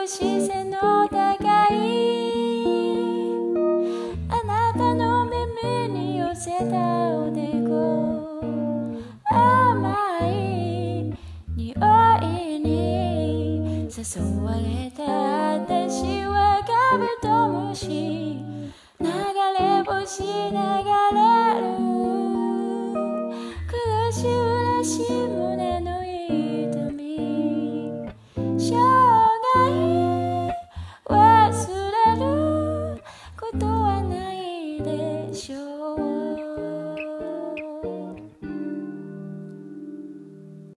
視線の高いあなたの耳に寄せたおでこ甘い匂いに誘われた私はカブトムシ流れ星流れ